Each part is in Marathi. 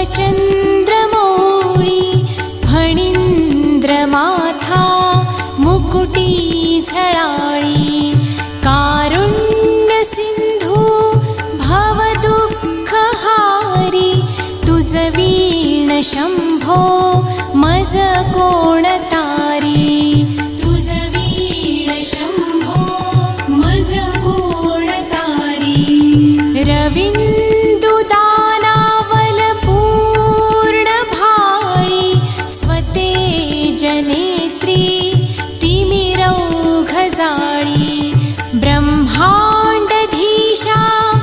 चंद्रमौळी फणींद्रमाथा मुकुटी झळाळी कारुण्य सिंधू भवदुःखहारी तुझ वीण शंभो मज कोण तारी तुझ वीण शंभो मज कोण तारी रविंदुदानावल पूर्ण भाळी स्वतेज नेत्री तिमिरौघ जाळी ब्रह्मांडधीशा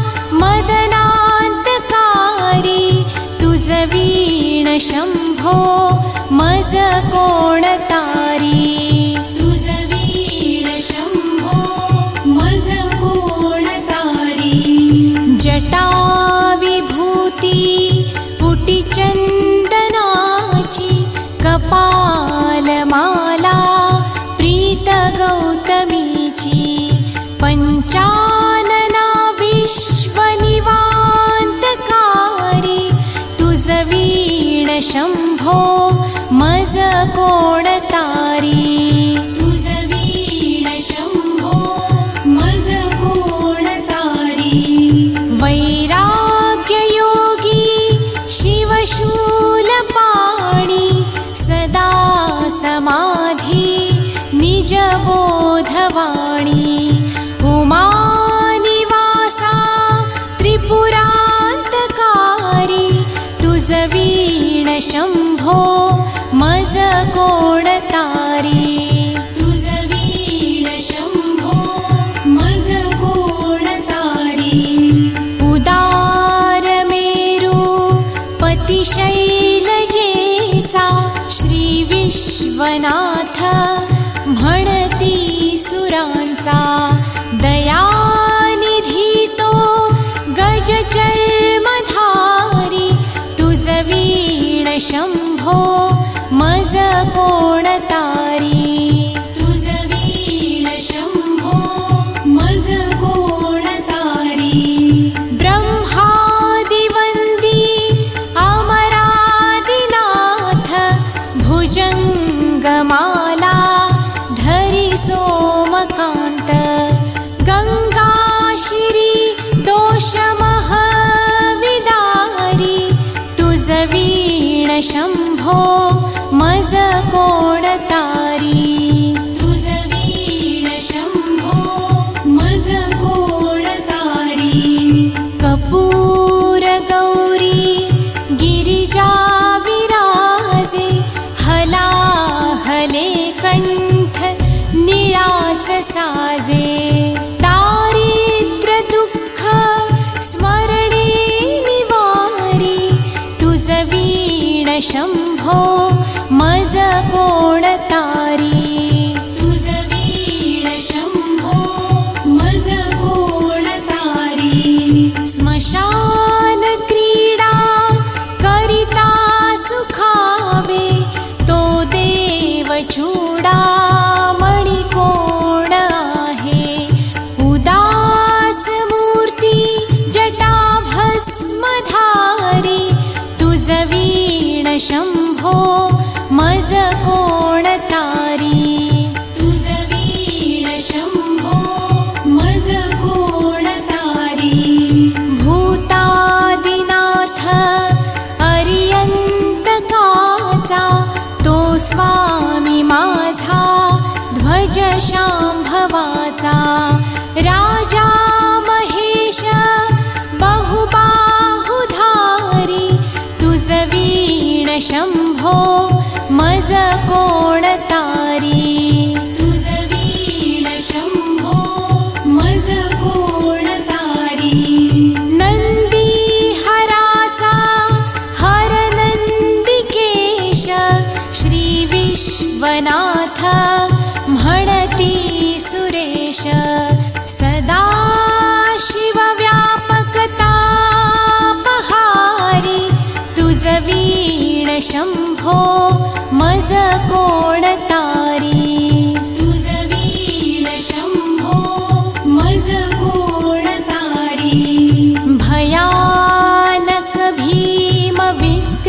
मदनांतकारी तुझ वीण शंभो मज कोण तारी तुझ वीण शंभो मज कोण तारी जटा विभूती पुटी चंदनाची कपालमाला प्रीत गौतमीची पंचानना विश्वनिवांतकारी तुझ वीण शंभो मज कोण तारी तुझ वीण शंभो मज कोण तारी वैराग्ययोगी शिवशूलपाणी सदा समाधी निजबोधवाणी उमानिवासा त्रिपुरांतकारी तुझ वीण शंभो मज कोण तारी तुझ वीण शंभो मज कोण तारी उदार मेरू पतिशैलजेचा श्री विश्वनाथ म्हणती सुरांचा दयानिधी तो गजचर्मधारी तुझ वीण शंभो मज कोण तारी तुझ वीण शंभो मज कोण तारी ब्रह्मादिवंदी अमरादिनाथ भुजंगमाला धरी सोमकांत गंगाशिरी दोषमहविदारी तुझ वीण शंभो मज कोण तारी तुझ वीण शंभो मज कोण तारी कपूर गौरी गिरिजा विराजे हलाहले कंठ निळाच साजे दारिद्र दुःख स्मरणे निवारी तुझ वीण शंभो मज कोण तारी तुझ वीण शंभो मज कोण तारी स्मशान क्रीडा करिता सुखावे तो देव चूडामणी कोण आहे उदास मूर्ती जटा भस्मधारी तुझ वीण शंभो मज कोण तारी तुझ वीण शंभो मज कोण तारी भूतादिनाथ अरियंतकाचा तो स्वामी माझा ध्वज शांभवाचा राजा महेश बहुबाहुधारी तुझ वीण शंभो मज कोण तारी तुझ वीण शंभो मज कोण तारी नंदी हराचा हर नंदिकेश श्री विश्वनाथ म्हणती सुरेश सदा शिव व्यापकतापहारी तुझ वीण शंभो मज कोण तारी तुझ वीण शंभो मज कोण तारी भयानक भीम विद्रोही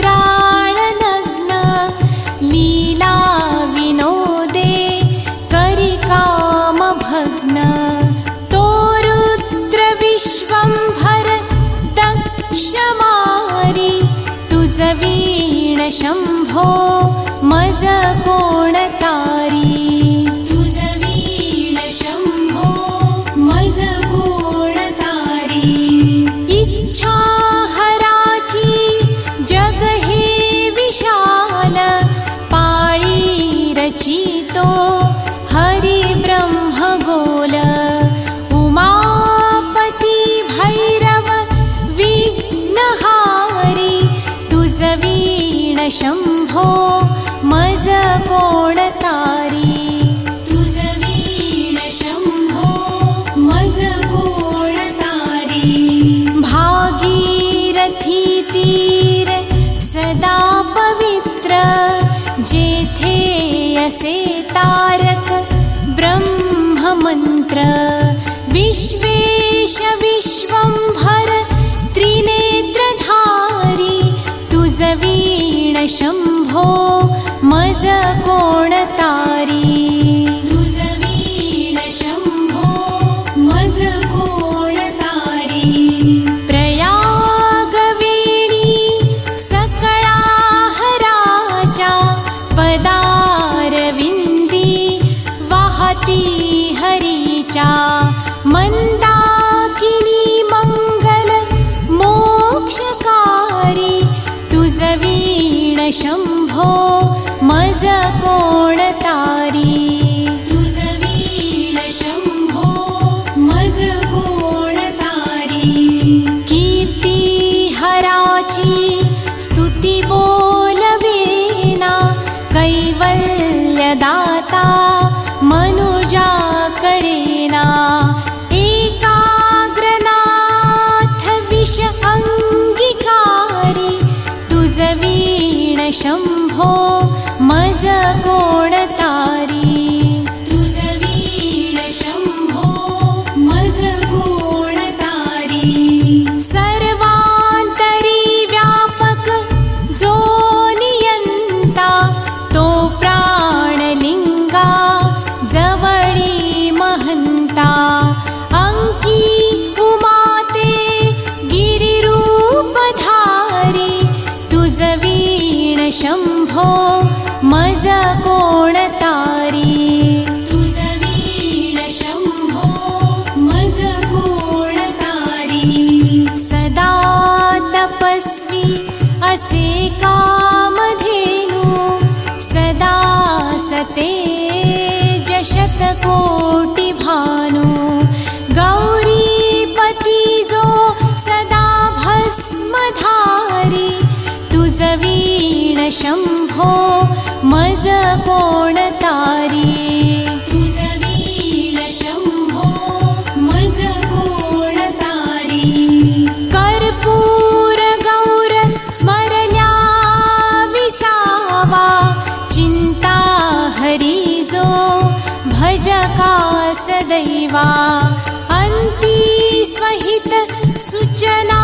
शंभो मज कोण तारी तुझ वीण शंभो मज कोण तारी इच्छा हराची जग हे विशाल पाळी रचितो हरि ब्रह्म गोल उमापती भैरव विघ्नहारी तुझ वीण शंभो मज कोण तारी तुझ वीण शंभो मज कोण तारी भागीरथी तीर सदा पवित्र जेथे असे तारक ब्रह्म मंत्र विश्वेश विश्वंभर त्रिनेत्रधारी तुझ वीण शंभो मज कोण तारी तुझ वीण शंभो मज कोण तारी प्रयागवेणी सकळा हराच्या पदारविंदी वाहती हरीच्या मंदाकिनी मंगल मोक्षकारी तुझ वीण शंभो मज कोण तारी तुझ वीण शंभो मज कोण तारी कीर्ती हराची स्तुती बोलवेना कैवल्यदाता मनुजा कळेना एकाग्रनाथ विष अंगीकारी तुझ वीण शंभो मज कोण तारी तुझ वीण शंभो मज कोण तारी सर्वांतरी व्यापक जो नियंता तो प्राणलिंगा जवळी महंता अंकी उमाते गिरिरूपधारी तुझ वीण शंभो मज कोण तारी तुझ वीण शंभो मज कोण तारी सदा तपस्वी असे कामधेनु सदा सतेज शतकोटी भानु गौरीपती जो सदा भस्मधारी तुझ वीण शंभो मज कोण तारी तुझ वीण शंभो मज कोण तारी कर्पूर गौर स्मरल्या विसावा चिंता हरी जो भजका सदैवा अंती स्वहित सूचना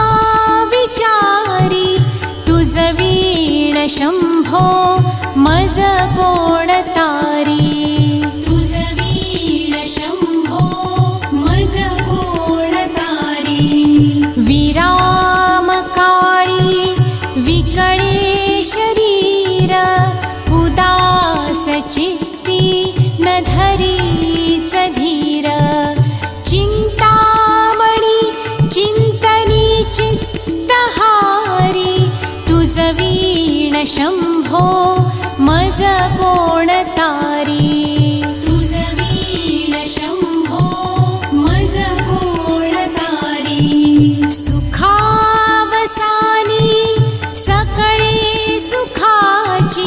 विचारी तुझ वीण शंभो मज कोण तारी तुझ वीण शंभो मज कोण तारी विराम काळी विकळे शरीर उदास चित्ती न धरीच धीर चिंतामणी चिंतनी चित्तहारी तुझ वीण शंभो मज कोण तारी तुझ वीण शंभो मज कोण तारी सुखावसानी सकळे सुखाची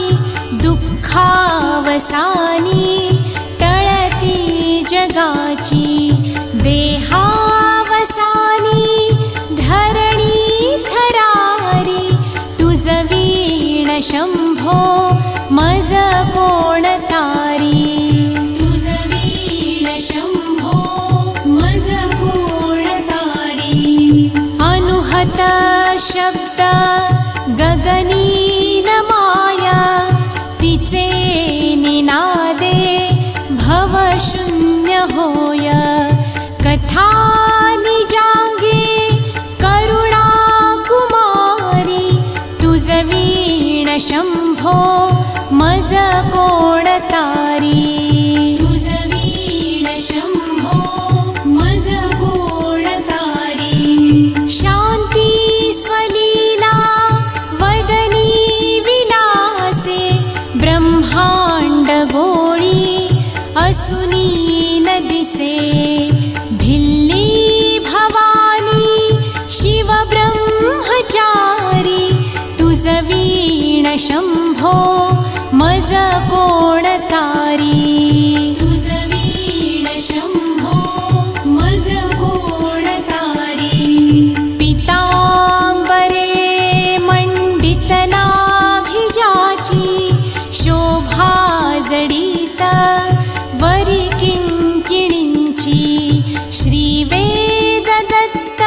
दुःखावसानी टळती जगाची देहावसानी धरणी थरारी तुझ वीण शंभो मज कोण तारी तुझ वीण शंभो मज कोण तारी अनुहत शब्द गगनीन माया तिचे निनादे भवशून्य होय कथा निजांगे करुणा कुमारी तुझ वीण शंभो मज कोण तारी तुझ वीण शंभो मज कोण तारी शांती स्वलीला वदनी विलासे ब्रह्मांड गोळी असुनी न दिसे भिल्ली भवानी शिव ब्रह्मचारी तुझ वीण शंभो मज कोण तारी तुझ वीण शंभो मज कोण तारी पितांबरे मंडित नाभिजाची शोभा जडित वरी किंकिणींची श्रीवेद दत्त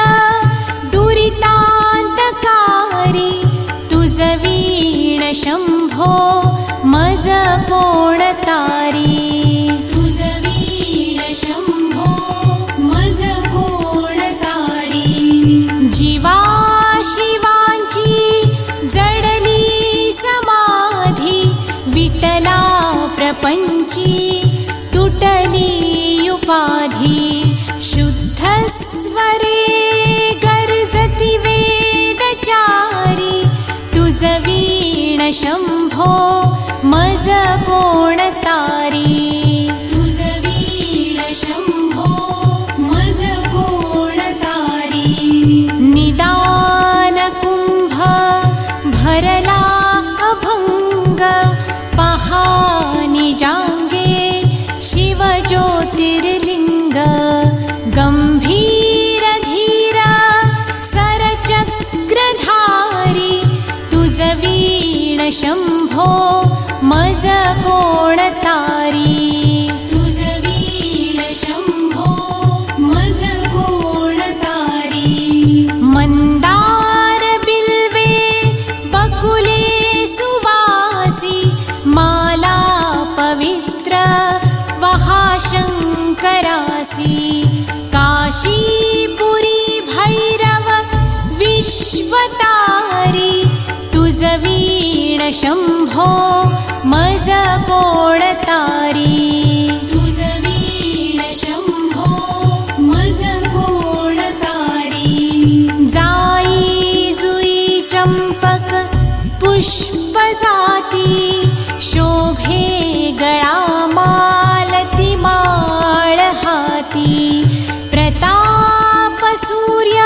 दुरितांतकारी तुझ वीण शंभो मज कोण तारी तुझ वीण शंभो मज कोण तारी जीवा शिवांची जडली समाधी विठला प्रपंची तुटली उपाधी शुद्ध स्वरे गर्जती वेदचारी तुझ वीण शंभो मज कोण तारी तुझ वीण शंभो मज कोण तारी निदान कुंभ भरला अभंग पहानी जांगे शिव ज्योतिर्लिंग गंभीर धीर सरचक्रधारी तुझ वीण शंभो मज कोण तारी तुझ वीण शंभो मज कोण तारी मंदार बिल्वे बकुले सुवासी माला पवित्र वहाशंकरासी काशीपुरी भैरव विश्वतारी तुझ वीण शंभो मज कोण तारी तुझ वीण शंभो मज कोण तारी जाई जुई चंपक पुष्प जाती शोभे गळा मालती माळ हाती प्रताप सूर्य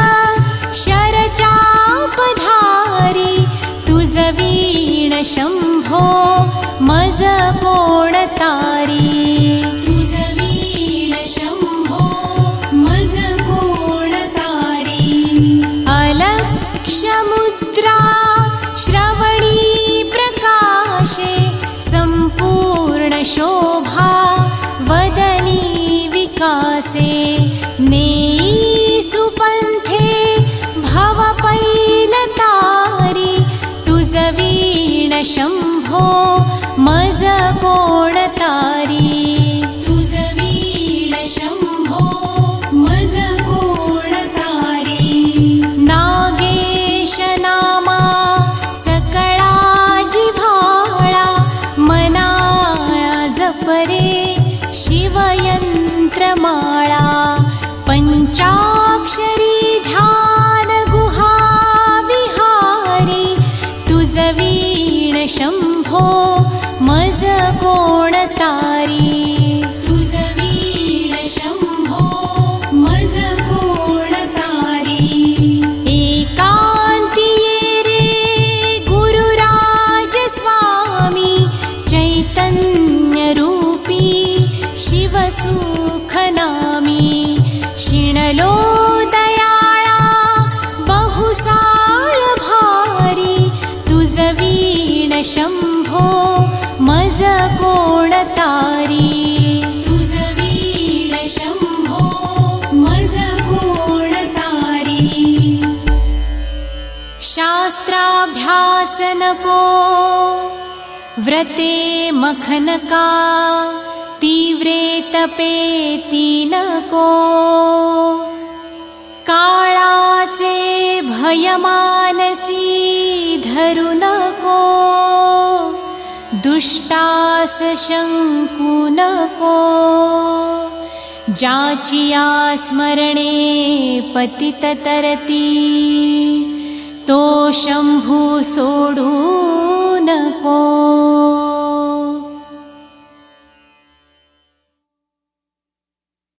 शरचापधारी तुझ वीण शंभो मज कोण तारी तुझ वीण शंभो मज कोण तारी अलक्ष्य मुद्रा श्रवणी प्रकाशे संपूर्ण शोभा वदनी विकासे नेई सुपंथे भव पैलतारी तुझ वीण शंभो मज कोण तारी तुझ वीण शंभो मज कोण तारी नागेश नामा सकळा जिव्हाळा मना जपरे शिवयंत्रमाळा पंचाक्षरी ध्यान गुहा विहारी तुझ वीण शंभो मज कोण तारी तुझ वीण शंभो मज कोण तारी एकांती रे गुरुराज स्वामी चैतन्य रूपी शिव सुख नामी शिणलो दयाळा बहुसाळ भारी तुझ वीण शंभो मज कोण तारी तुझ वीण शंभो मज कोण तारी शास्त्राभ्यास नको व्रते मखनका तीव्रे तपे नको काळाचे भय मानसी धरू नको दृष्टास शंकू नको, ज्याचिया स्मरणे पतित तरती, तो शंभू सोडू नको।